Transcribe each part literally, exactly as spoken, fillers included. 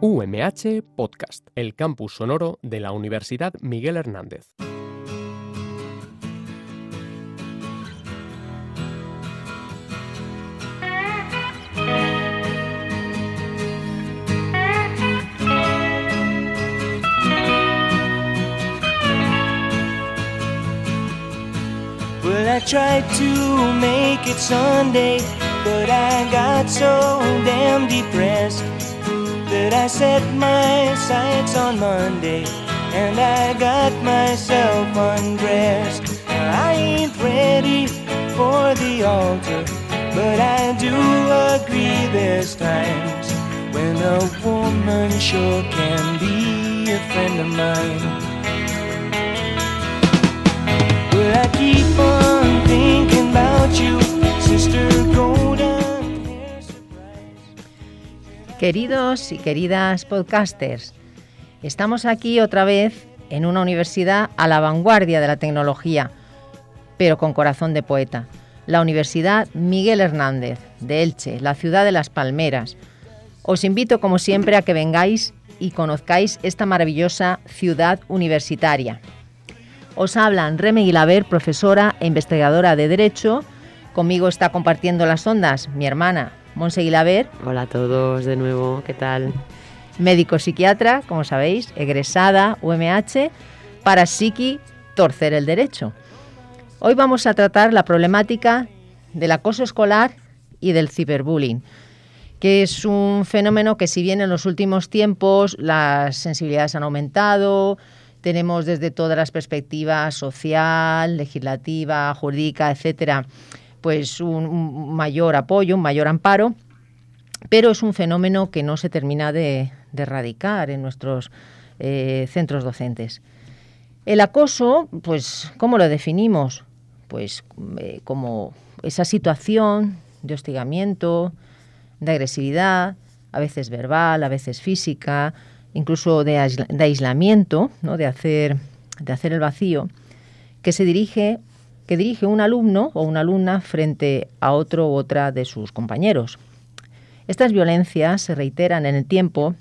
U M H Podcast, el campus sonoro de la Universidad Miguel Hernández. Well, I tried to make it Sunday, but I got so damn depressed that I set my sights on Monday and I got myself undressed. I ain't ready for the altar, but I do agree there's times when a woman sure can be a friend of mine. Well, I keep on thinking about you, sister golden hair surprise. Queridos y queridas podcasters, estamos aquí otra vez en una universidad a la vanguardia de la tecnología, pero con corazón de poeta. La Universidad Miguel Hernández de Elche, la ciudad de las palmeras. Os invito, como siempre, a que vengáis y conozcáis esta maravillosa ciudad universitaria. Os hablan Reme Guilaber, profesora e investigadora de Derecho. Conmigo está compartiendo las ondas mi hermana Monse Guilaber. Hola a todos de nuevo, ¿qué tal? Médico psiquiatra, como sabéis, egresada U M H, para Psiqui torcer el derecho. Hoy vamos a tratar la problemática del acoso escolar y del ciberbullying, que es un fenómeno que, si bien en los últimos tiempos las sensibilidades han aumentado, tenemos desde todas las perspectivas social, legislativa, jurídica, etcétera, pues un, un mayor apoyo, un mayor amparo, pero es un fenómeno que no se termina de, de erradicar en nuestros eh, centros docentes. El acoso, pues, ¿cómo lo definimos? Pues eh, como esa situación de hostigamiento, de agresividad, a veces verbal, a veces física, incluso de, aisla, de aislamiento, ¿no? de, hacer, de hacer el vacío, que se dirige, que dirige un alumno o una alumna frente a otro u otra de sus compañeros. Estas violencias se reiteran en el tiempo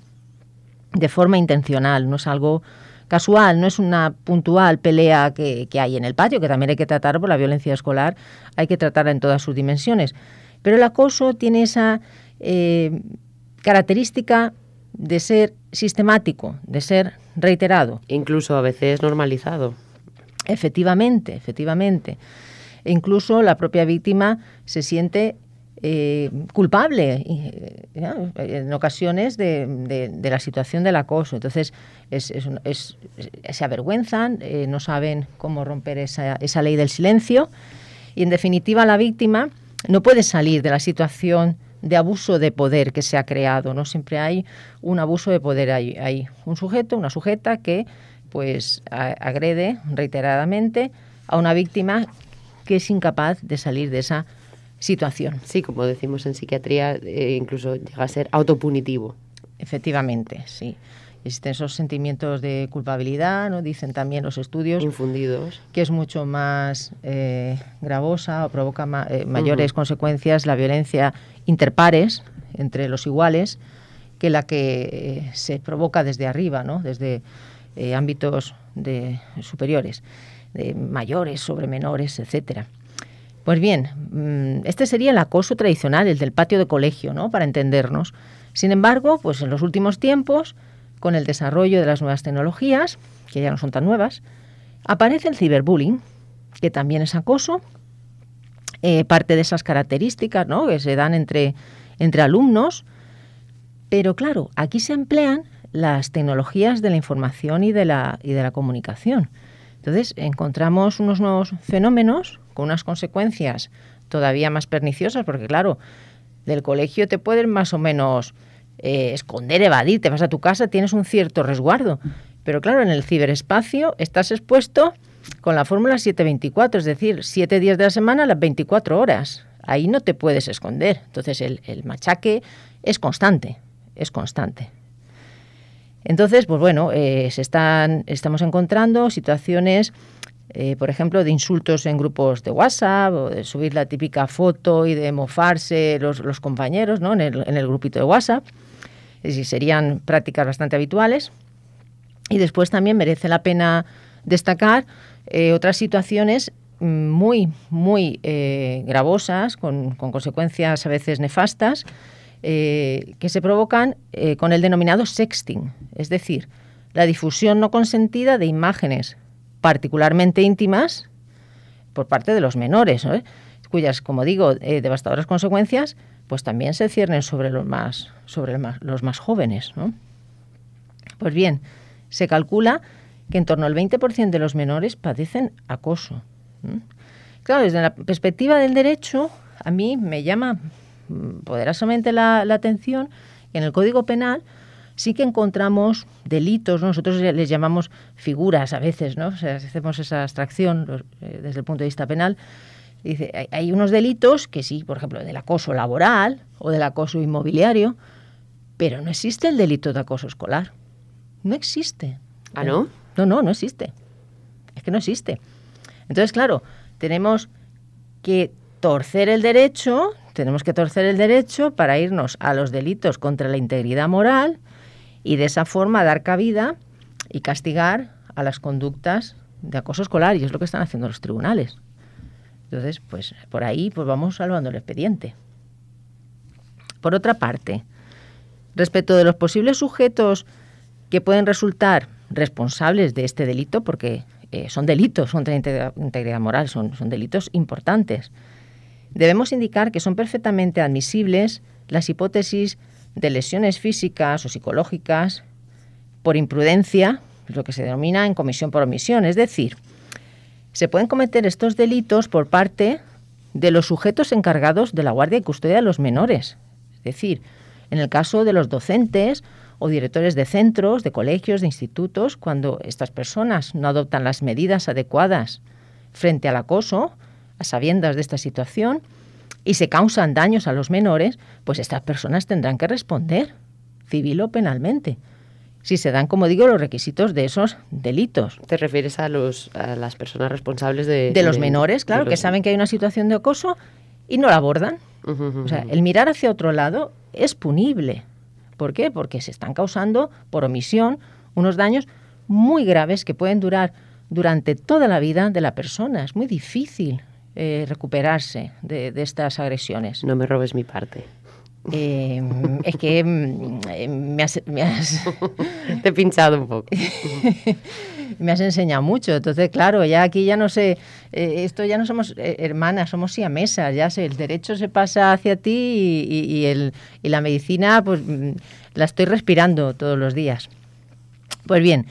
de forma intencional, no es algo casual, no es una puntual pelea que, que hay en el patio, que también hay que tratar por la violencia escolar, hay que tratarla en todas sus dimensiones. Pero el acoso tiene esa eh, característica de ser sistemático, de ser reiterado. Incluso a veces normalizado. Efectivamente, efectivamente. E incluso la propia víctima se siente eh, culpable eh, en ocasiones de, de, de la situación del acoso. Entonces es, es, es, es, se avergüenzan, eh, no saben cómo romper esa, esa ley del silencio y, en definitiva, la víctima no puede salir de la situación de abuso de poder que se ha creado, ¿no? Siempre hay un abuso de poder, hay, hay un sujeto, una sujeta que pues a, agrede reiteradamente a una víctima que es incapaz de salir de esa situación. Sí, como decimos en psiquiatría, eh, incluso llega a ser autopunitivo. Efectivamente, sí. Existen esos sentimientos de culpabilidad, ¿no? Dicen también los estudios. Infundidos. Que es mucho más eh, gravosa o provoca ma- eh, mayores uh-huh. consecuencias la violencia interpares, entre los iguales, que la que eh, se provoca desde arriba, ¿no? Desde eh, ámbitos de, superiores, de mayores sobre menores, etcétera. Pues bien, este sería el acoso tradicional, el del patio de colegio, ¿no? Para entendernos. Sin embargo, pues en los últimos tiempos, con el desarrollo de las nuevas tecnologías, que ya no son tan nuevas, aparece el ciberbullying, que también es acoso, eh, parte de esas características, ¿no? Que se dan entre, entre alumnos, pero claro, aquí se emplean las tecnologías de la información y de la, y de la comunicación. Entonces encontramos unos nuevos fenómenos con unas consecuencias todavía más perniciosas, porque claro, del colegio te pueden más o menos Eh, esconder, evadir, te vas a tu casa, tienes un cierto resguardo. Pero claro, en el ciberespacio estás expuesto con la fórmula siete veinticuatro, es decir, siete días de la semana, las veinticuatro horas. Ahí no te puedes esconder. Entonces el, el machaque es constante, es constante. Entonces, pues bueno, eh, se están, estamos encontrando situaciones, eh, por ejemplo, de insultos en grupos de WhatsApp, o de subir la típica foto y de mofarse los, los compañeros, ¿no? en, el, en el grupito de WhatsApp, Es decir, serían prácticas bastante habituales. Y después también merece la pena destacar eh, otras situaciones muy, muy eh, gravosas, con, con consecuencias a veces nefastas, eh, que se provocan eh, con el denominado sexting, es decir, la difusión no consentida de imágenes particularmente íntimas por parte de los menores, ¿no? Cuyas, como digo, eh, devastadoras consecuencias, pues también se ciernen sobre los más, sobre el más, los más jóvenes, ¿no? Pues bien, se calcula que en torno al veinte por ciento de los menores padecen acoso. ¿Mm? Claro, desde la perspectiva del derecho, a mí me llama poderosamente la, la atención que en el Código Penal sí que encontramos delitos, ¿no? Nosotros les llamamos figuras a veces, ¿no? O sea, hacemos esa abstracción los, eh, desde el punto de vista penal. Dice, hay, hay unos delitos que sí, por ejemplo, del acoso laboral o del acoso inmobiliario, pero no existe el delito de acoso escolar. No existe. ¿Ah, no? No, no, no existe. Es que no existe. Entonces, claro, tenemos que torcer el derecho, tenemos que torcer el derecho para irnos a los delitos contra la integridad moral y de esa forma dar cabida y castigar a las conductas de acoso escolar, y es lo que están haciendo los tribunales. Entonces, pues por ahí pues vamos salvando el expediente. Por otra parte, respecto de los posibles sujetos que pueden resultar responsables de este delito, porque eh, son delitos contra la integridad, integridad moral, son, son delitos importantes, debemos indicar que son perfectamente admisibles las hipótesis de lesiones físicas o psicológicas por imprudencia, lo que se denomina en comisión por omisión, es decir, se pueden cometer estos delitos por parte de los sujetos encargados de la guardia y custodia de los menores. Es decir, en el caso de los docentes o directores de centros, de colegios, de institutos, cuando estas personas no adoptan las medidas adecuadas frente al acoso, a sabiendas de esta situación, y se causan daños a los menores, pues estas personas tendrán que responder, civil o penalmente, si se dan, como digo, los requisitos de esos delitos. ¿Te refieres a los a las personas responsables de... De los de, menores, claro, los... que saben que hay una situación de acoso y no la abordan. Uh-huh, uh-huh. O sea, el mirar hacia otro lado es punible. ¿Por qué? Porque se están causando, por omisión, unos daños muy graves que pueden durar durante toda la vida de la persona. Es muy difícil eh, recuperarse de, de estas agresiones. No me robes mi parte. Eh, es que eh, me has, me has... Te he pinchado un poco. Me has enseñado mucho. Entonces, claro, ya aquí ya no sé, eh, esto ya no somos eh, hermanas, somos siamesas. Ya sé, el derecho se pasa hacia ti y, y, y, el, y la medicina, pues la estoy respirando todos los días. Pues bien,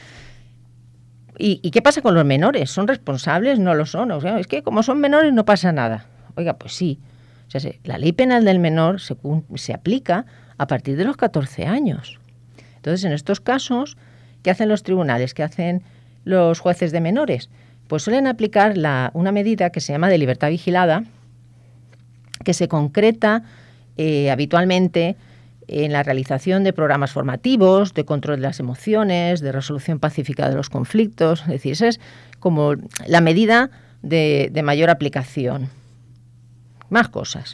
¿y, y qué pasa con los menores? ¿Son responsables? No lo son. O sea, es que como son menores no pasa nada. Oiga, pues sí. O sea, la ley penal del menor se, se aplica a partir de los catorce años. Entonces, en estos casos, ¿qué hacen los tribunales? ¿Qué hacen los jueces de menores? Pues suelen aplicar la, una medida que se llama de libertad vigilada, que se concreta eh, habitualmente en la realización de programas formativos, de control de las emociones, de resolución pacífica de los conflictos. Es decir, esa es como la medida de, de mayor aplicación. Más cosas.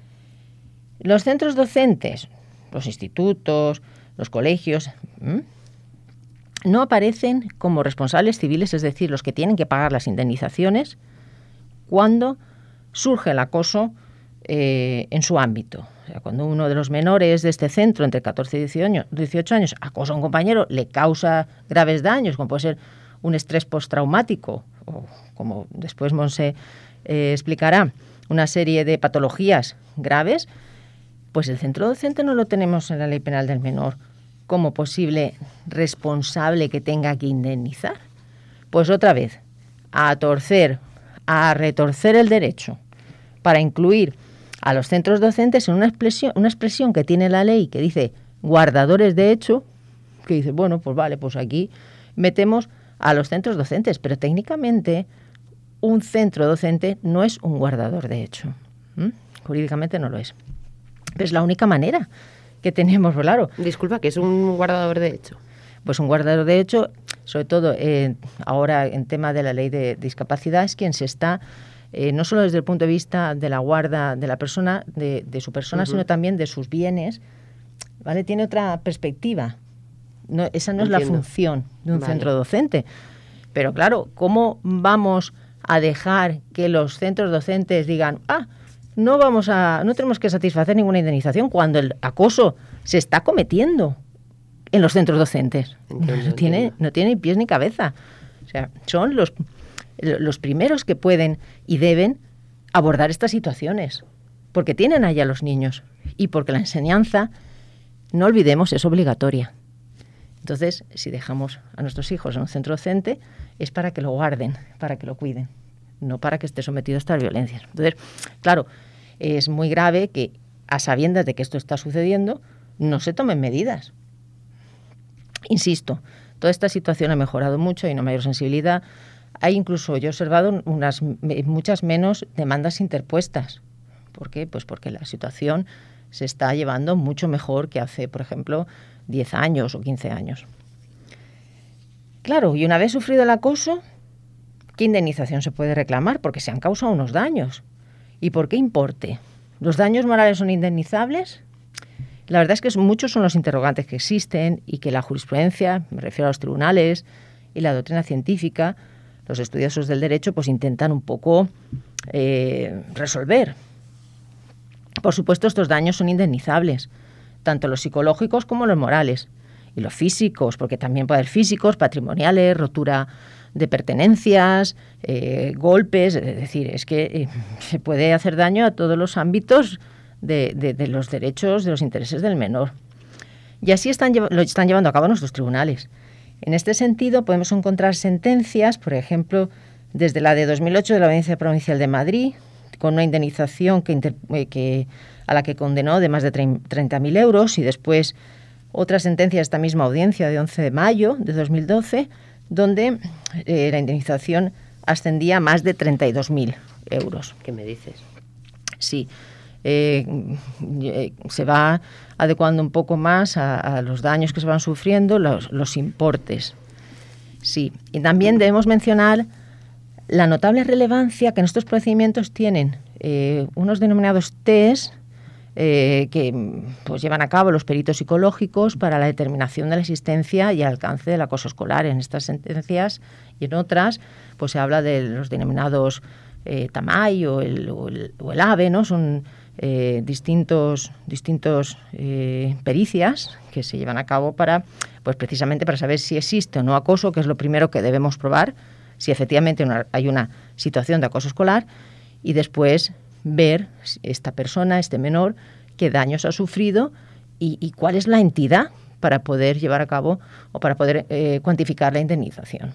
Los centros docentes, los institutos, los colegios, ¿m? no aparecen como responsables civiles, es decir, los que tienen que pagar las indemnizaciones cuando surge el acoso eh, en su ámbito. O sea, cuando uno de los menores de este centro, entre catorce y dieciocho años, acosa a un compañero, le causa graves daños, como puede ser un estrés postraumático, o como después Monse eh, explicará, una serie de patologías graves, pues el centro docente no lo tenemos en la ley penal del menor como posible responsable que tenga que indemnizar. Pues otra vez, a torcer, a retorcer el derecho para incluir a los centros docentes en una expresión, una expresión que tiene la ley que dice guardadores de hecho, que dice, bueno, pues vale, pues aquí metemos a los centros docentes, pero técnicamente un centro docente no es un guardador de hecho. ¿Mm? Jurídicamente no lo es. Pero es la única manera que tenemos, claro. Disculpa, ¿qué es un guardador de hecho? Pues un guardador de hecho, sobre todo eh, ahora en tema de la ley de discapacidad, es quien se está, eh, no solo desde el punto de vista de la guarda de la persona, de, de su persona, uh-huh. sino también de sus bienes, ¿vale? Tiene otra perspectiva. No, esa no Entiendo. es la función de un Vale. centro docente. Pero claro, ¿cómo vamos a dejar que los centros docentes digan, ah, no vamos a, no tenemos que satisfacer ninguna indemnización cuando el acoso se está cometiendo en los centros docentes? Entiendo, no tiene, entiendo. no tiene ni pies ni cabeza. O sea, son los, los primeros que pueden y deben abordar estas situaciones, porque tienen allá los niños y porque la enseñanza, no olvidemos, es obligatoria. Entonces, si dejamos a nuestros hijos en un centro docente, es para que lo guarden, para que lo cuiden, no para que esté sometido a estas violencias. Entonces, claro, es muy grave que, a sabiendas de que esto está sucediendo, no se tomen medidas. Insisto, toda esta situación ha mejorado mucho, hay una mayor sensibilidad. Hay incluso, yo he observado, unas muchas menos demandas interpuestas. ¿Por qué? Pues porque la situación se está llevando mucho mejor que hace, por ejemplo, diez años o quince años. Claro, y una vez sufrido el acoso, ¿qué indemnización se puede reclamar? Porque se han causado unos daños. ¿Y por qué importe? ¿Los daños morales son indemnizables? La verdad es que muchos son los interrogantes que existen y que la jurisprudencia, me refiero a los tribunales, y la doctrina científica, los estudiosos del derecho, pues intentan un poco eh, resolver. Por supuesto, estos daños son indemnizables, tanto los psicológicos como los morales, y los físicos, porque también puede haber físicos, patrimoniales, rotura de pertenencias, eh, golpes, es decir, es que eh, se puede hacer daño a todos los ámbitos de, de, de los derechos, de los intereses del menor. Y así están, lo están llevando a cabo nuestros tribunales. En este sentido, podemos encontrar sentencias, por ejemplo, desde la de dos mil ocho de la Audiencia Provincial de Madrid, con una indemnización que, inter, eh, que, a la que condenó de más de treinta mil euros, y después otra sentencia de esta misma audiencia de once de mayo de dos mil doce, donde eh, la indemnización ascendía a más de treinta y dos mil euros. ¿Qué me dices? Sí. Eh, eh, se va adecuando un poco más a, a los daños que se van sufriendo, los, los importes. Sí. Y también debemos mencionar la notable relevancia que en estos procedimientos tienen eh, unos denominados test eh, que pues, llevan a cabo los peritos psicológicos para la determinación de la existencia y alcance del acoso escolar. En estas sentencias y en otras pues se habla de los denominados eh, T A M A I o el, o el, o el AVE, ¿no? Son eh, distintos, distintos eh, pericias que se llevan a cabo para, pues precisamente para saber si existe o no acoso, que es lo primero que debemos probar, si efectivamente una, hay una situación de acoso escolar, y después ver esta persona, este menor, qué daños ha sufrido y, y cuál es la entidad para poder llevar a cabo o para poder eh, cuantificar la indemnización.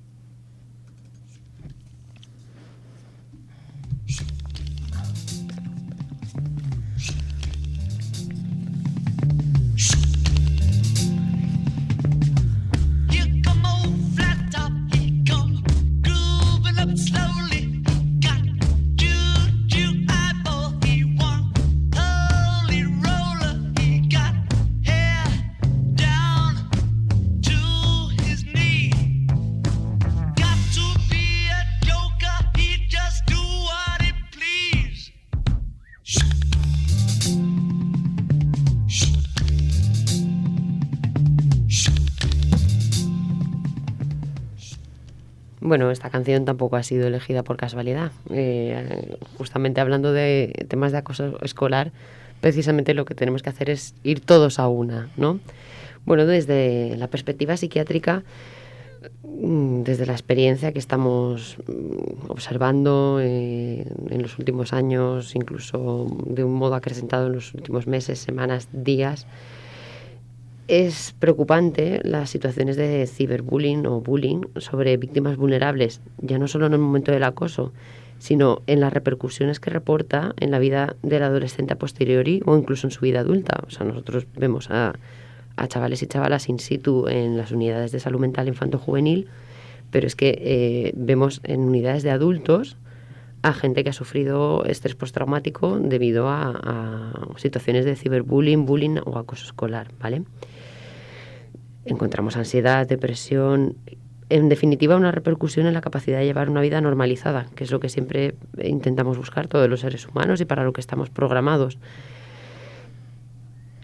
Bueno, esta canción tampoco ha sido elegida por casualidad. Eh, justamente hablando de temas de acoso escolar, precisamente lo que tenemos que hacer es ir todos a una, ¿no? Bueno, desde la perspectiva psiquiátrica, desde la experiencia que estamos observando eh, en los últimos años, incluso de un modo acrecentado en los últimos meses, semanas, días, es preocupante las situaciones de ciberbullying o bullying sobre víctimas vulnerables, ya no solo en el momento del acoso, sino en las repercusiones que reporta en la vida del adolescente a posteriori o incluso en su vida adulta. O sea, nosotros vemos a, a chavales y chavalas in situ en las unidades de salud mental infanto-juvenil, pero es que eh, vemos en unidades de adultos a gente que ha sufrido estrés postraumático debido a, a situaciones de ciberbullying, bullying o acoso escolar, ¿vale? Encontramos ansiedad, depresión, en definitiva una repercusión en la capacidad de llevar una vida normalizada, que es lo que siempre intentamos buscar todos los seres humanos y para lo que estamos programados.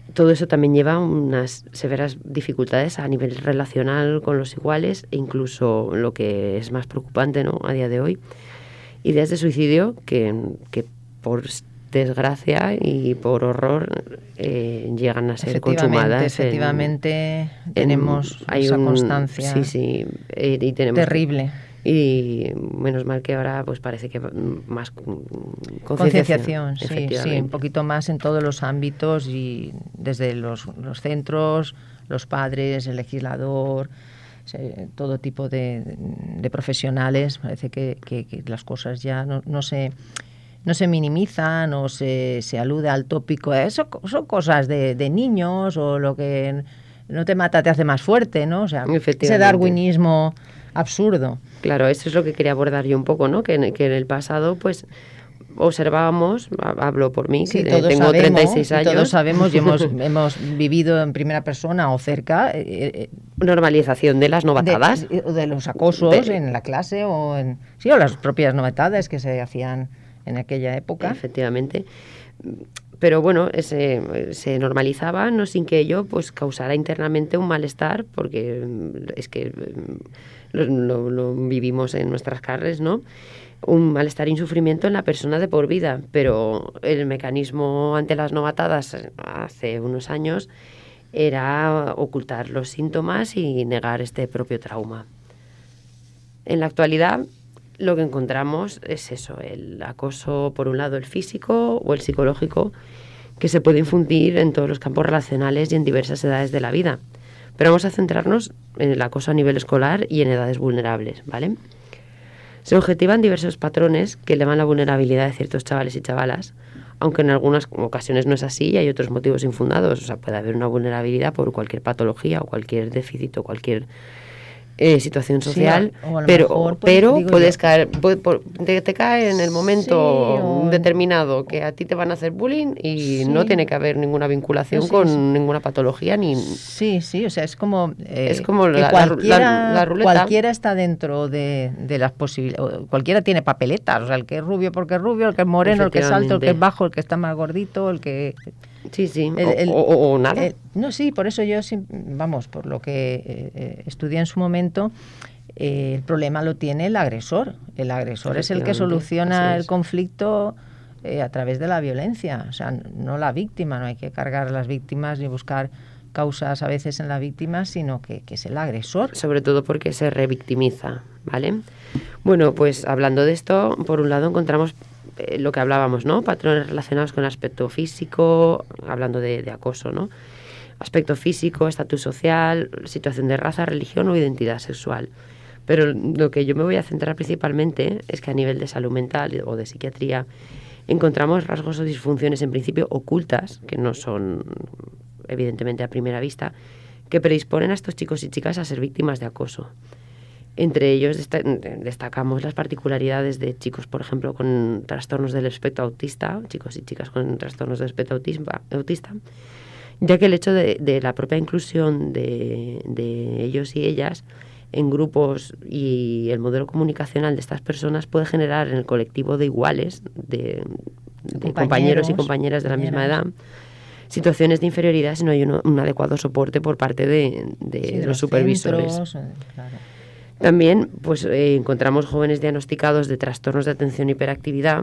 todo eso también lleva unas severas dificultades a nivel relacional con los iguales e incluso lo que es más preocupante, ¿no?, a día de hoy, ideas de suicidio que, que por desgracia y por horror eh, llegan a ser efectivamente, consumadas. Efectivamente, en, tenemos en, esa un, constancia sí, sí, eh, y tenemos terrible. Y menos mal que ahora pues parece que más concienciación, concienciación sí, sí, un poquito más en todos los ámbitos y desde los, los centros, los padres, el legislador, todo tipo de, de profesionales. Parece que, que, que las cosas ya no, no se no se minimizan o se, se alude al tópico. Eso son cosas de, de niños, o lo que no te mata te hace más fuerte, ¿no? O sea, ese darwinismo absurdo. Claro, eso es lo que quería abordar yo un poco, ¿no? Que en, que en el pasado, pues, observábamos, hablo por mí, sí, que todos tengo sabemos, treinta y seis años. Todos sabemos y hemos, hemos vivido en primera persona o cerca. Eh, normalización de las novatadas. De, de los acosos de, en la clase o en... Sí, o las propias novatadas que se hacían en aquella época. Efectivamente. Pero bueno, ese, se normalizaba, no sin que ello pues causara internamente un malestar, porque es que lo, lo, lo vivimos en nuestras carnes, ¿no? Un malestar y un sufrimiento en la persona de por vida, pero el mecanismo ante las novatadas hace unos años era ocultar los síntomas y negar este propio trauma. En la actualidad lo que encontramos es eso, el acoso, por un lado el físico o el psicológico, que se puede infundir en todos los campos relacionales y en diversas edades de la vida. Pero vamos a centrarnos en el acoso a nivel escolar y en edades vulnerables, ¿vale? Se objetivan diversos patrones que elevan la vulnerabilidad de ciertos chavales y chavalas, aunque en algunas ocasiones no es así y hay otros motivos infundados. O sea, puede haber una vulnerabilidad por cualquier patología o cualquier déficit o cualquier eh, situación social, sí, o a lo pero, mejor, pues, pero puedes yo. caer, puede, por, te, te cae en el momento sí, o... determinado que a ti te van a hacer bullying y sí. no tiene que haber ninguna vinculación sí, con sí. ninguna patología ni... Sí, sí, o sea, es como... Eh, es como la, cualquiera, la, la ruleta. Cualquiera está dentro de, de las posibilidades, cualquiera tiene papeletas, o sea, el que es rubio porque es rubio, el que es moreno, el que es alto, el que es bajo, el que está más gordito, el que... Sí, sí, el, el, o, o, o nada. El, no, sí, por eso yo, vamos, por lo que eh, estudié en su momento, eh, el problema lo tiene el agresor. El agresor es el que soluciona el conflicto eh, a través de la violencia, o sea, no la víctima. No hay que cargar a las víctimas ni buscar causas a veces en la víctima, sino que, que es el agresor. Sobre todo porque se revictimiza, ¿vale? Bueno, pues hablando de esto, por un lado encontramos eh, lo que hablábamos, ¿no? Patrones relacionados con el aspecto físico, hablando de, de acoso, ¿no? Aspecto físico, estatus social, situación de raza, religión o identidad sexual. Pero lo que yo me voy a centrar principalmente es que a nivel de salud mental o de psiquiatría encontramos rasgos o disfunciones en principio ocultas, que no son evidentemente a primera vista, que predisponen a estos chicos y chicas a ser víctimas de acoso. Entre ellos desta- destacamos las particularidades de chicos, por ejemplo, con trastornos del espectro autista, chicos y chicas con trastornos del espectro autisma, autista, ya que el hecho de, de la propia inclusión de, de ellos y ellas en grupos y el modelo comunicacional de estas personas puede generar en el colectivo de iguales, de, de compañeros y compañeras de la misma edad, situaciones de inferioridad si no hay un, un adecuado soporte por parte de, de, sí, de los, los supervisores. Centros, claro. También pues, eh, encontramos jóvenes diagnosticados de trastornos de atención e hiperactividad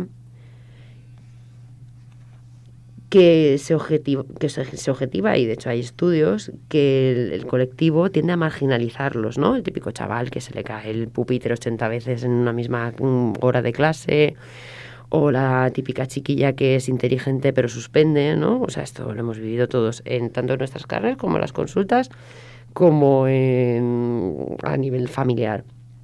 que se, objetivo, que se, se objetiva, y de hecho hay estudios, que el, el colectivo tiende a marginalizarlos, ¿no? El típico chaval que se le cae el pupitre ochenta veces en una misma hora de clase, o la típica chiquilla que es inteligente pero suspende, ¿no? O sea, esto lo hemos vivido todos, en tanto en nuestras carreras como en las consultas, como en, a nivel familiar.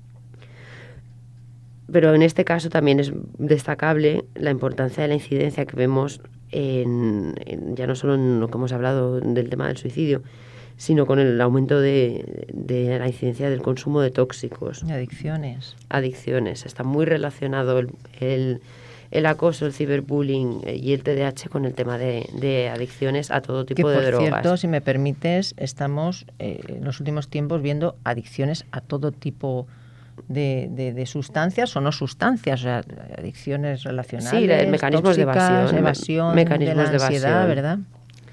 Pero en este caso también es destacable la importancia de la incidencia que vemos en, en, ya no solo en lo que hemos hablado del tema del suicidio, sino con el aumento de, de la incidencia del consumo de tóxicos. Adicciones. Adicciones. Está muy relacionado el, el, el acoso, el ciberbullying y el T D A H con el tema de, de adicciones a todo tipo que, de drogas. Por cierto, si me permites, estamos eh, en los últimos tiempos viendo adicciones a todo tipo de, de, de sustancias o no sustancias, o sea, adicciones relacionales, sí, mecanismos tóxicas, de evasión, evasión mecanismos de la ansiedad, de evasión. ¿verdad?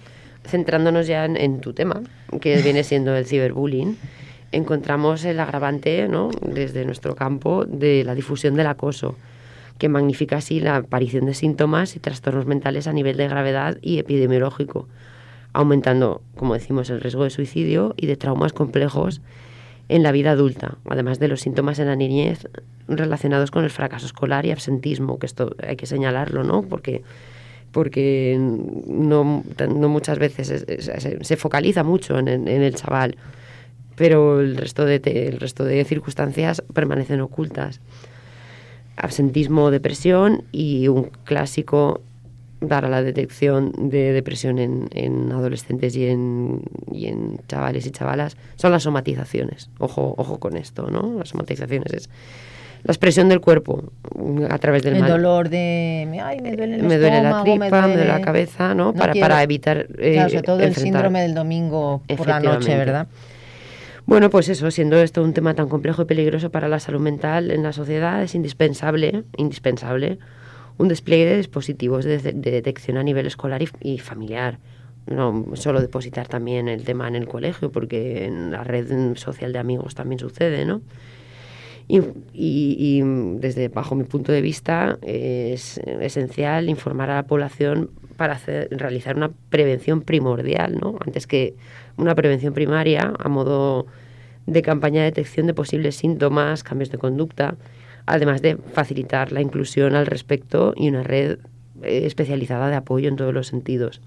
centrándonos ya en, en tu tema, que viene siendo el ciberbullying, encontramos el agravante, ¿no?, desde nuestro campo de la difusión del acoso, que magnifica así la aparición de síntomas y trastornos mentales a nivel de gravedad y epidemiológico, aumentando, como decimos, el riesgo de suicidio y de traumas complejos en la vida adulta, además de los síntomas en la niñez relacionados con el fracaso escolar y absentismo, que esto hay que señalarlo, ¿no?, porque, porque no, no muchas veces es, es, se, se focaliza mucho en, en el chaval, pero el resto de, el resto de circunstancias permanecen ocultas. Absentismo, depresión y un clásico para la detección de depresión en, en adolescentes y en, y en chavales y chavalas son las somatizaciones. Ojo, ojo con esto, ¿no? Las somatizaciones es la expresión del cuerpo a través del el mal. dolor de ay, me duele el me duele estómago, la tripa, me duele, me duele la cabeza, ¿no? no para, quiero... para evitar eh, claro, sobre todo el enfrentar. síndrome del domingo por la noche, ¿verdad? Bueno, pues eso, siendo esto un tema tan complejo y peligroso para la salud mental en la sociedad, es indispensable, indispensable un despliegue de dispositivos de, de detección a nivel escolar y, y familiar. No solo depositar también el tema en el colegio, porque en la red social de amigos también sucede, ¿no? Y, y, y desde bajo mi punto de vista es esencial informar a la población para hacer, realizar una prevención primordial, ¿no? Antes que una prevención primaria a modo de campaña de detección de posibles síntomas, cambios de conducta, además de facilitar la inclusión al respecto y una red eh, especializada de apoyo en todos los sentidos.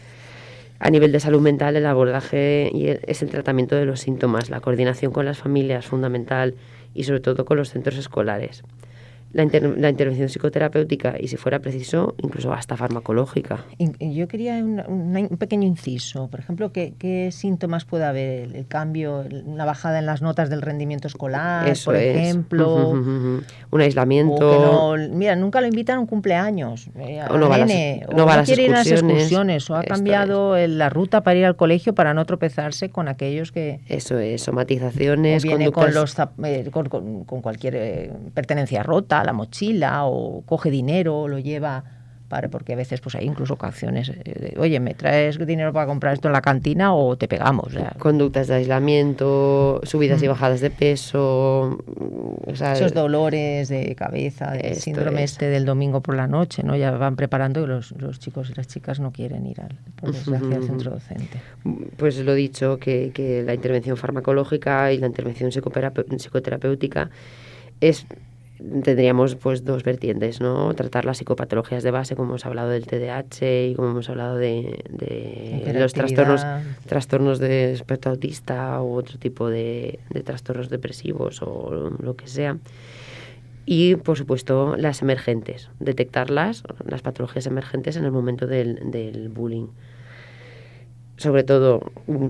A nivel de salud mental, el abordaje y el, es el tratamiento de los síntomas, la coordinación con las familias fundamental y sobre todo con los centros escolares. La, inter, la intervención psicoterapéutica y, si fuera preciso, incluso hasta farmacológica. Yo quería un, un pequeño inciso. Por ejemplo, ¿qué, qué síntomas puede haber? El, el cambio, la bajada en las notas del rendimiento escolar, Eso por es. ejemplo. Uh, uh, uh, uh. Un aislamiento. O que no, mira, nunca lo invitan a un cumpleaños. Eh, o no va, nene, las, no o va no las quiere ir a las excursiones. excursiones. O ha cambiado es. la ruta para ir al colegio para no tropezarse con aquellos que... Eso es, somatizaciones, o viene conductas... con, los, eh, con, con, con cualquier eh, pertenencia rota, la mochila, o coge dinero, lo lleva para, porque a veces pues hay incluso canciones de, oye, ¿me traes dinero para comprar esto en la cantina o te pegamos? O sea, conductas de aislamiento, subidas mm. y bajadas de peso, o sea, esos dolores de cabeza, el síndrome es. este del domingo por la noche, ¿no? Ya van preparando y los, los chicos y las chicas no quieren ir al, por desgracia, al centro docente. Pues lo dicho, que, que la intervención farmacológica y la intervención psicoterapéutica es... tendríamos pues dos vertientes, ¿no? Tratar las psicopatologías de base, como hemos hablado del T D A H y como hemos hablado de, de los trastornos trastornos de espectro autista u otro tipo de, de trastornos depresivos o lo que sea. Y, por supuesto, las emergentes, detectarlas, las patologías emergentes en el momento del, del bullying. Sobre todo,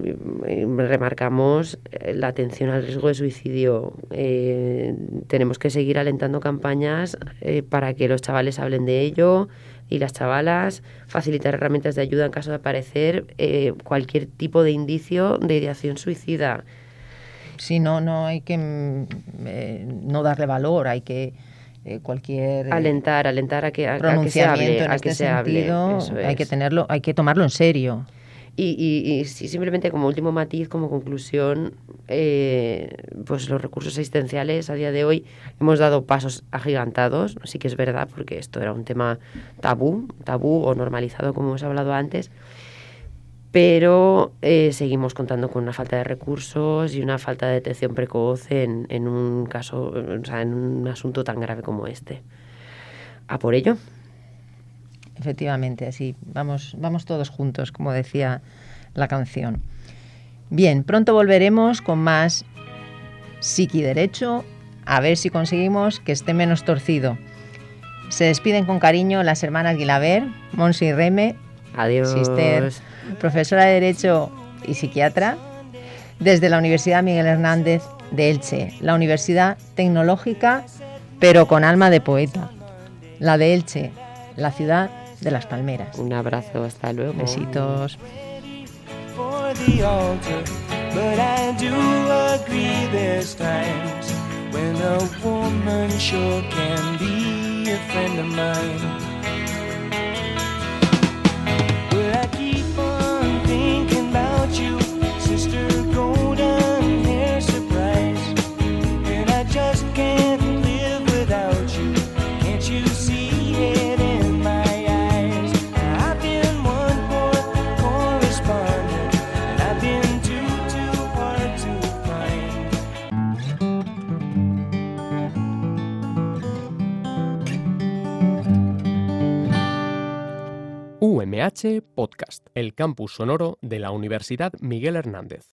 remarcamos la atención al riesgo de suicidio. Eh, tenemos que seguir alentando campañas eh, para que los chavales hablen de ello y las chavalas, facilitar herramientas de ayuda en caso de aparecer eh, cualquier tipo de indicio de ideación suicida. Sí, no, no hay que eh, no darle valor, hay que... Eh, cualquier alentar, alentar a que, a, pronunciamiento a que se hable, en a este que se sentido, hable. Eso hay es. que tenerlo, hay que tomarlo en serio. Y, y, y simplemente como último matiz, como conclusión, eh, pues los recursos asistenciales a día de hoy hemos dado pasos agigantados, sí que es verdad, porque esto era un tema tabú, tabú o normalizado, como hemos hablado antes, pero eh, seguimos contando con una falta de recursos y una falta de detección precoz en, en un caso, o sea, en un asunto tan grave como este. A por ello. Efectivamente, así vamos, vamos todos juntos, como decía la canción. Bien, pronto volveremos con más Psiqui Derecho, a ver si conseguimos que esté menos torcido. Se despiden con cariño las hermanas Guilaber, Monse y Reme. Adiós. Sister, profesora de Derecho y psiquiatra, desde la Universidad Miguel Hernández de Elche, la Universidad Tecnológica, pero con alma de poeta. La de Elche, la ciudad de las palmeras. Un abrazo, hasta luego. Besitos. For the altar, but I do agree there's times when a woman sure can be a friend of mine. But I keep on thinking U M H Podcast, el campus sonoro de la Universidad Miguel Hernández.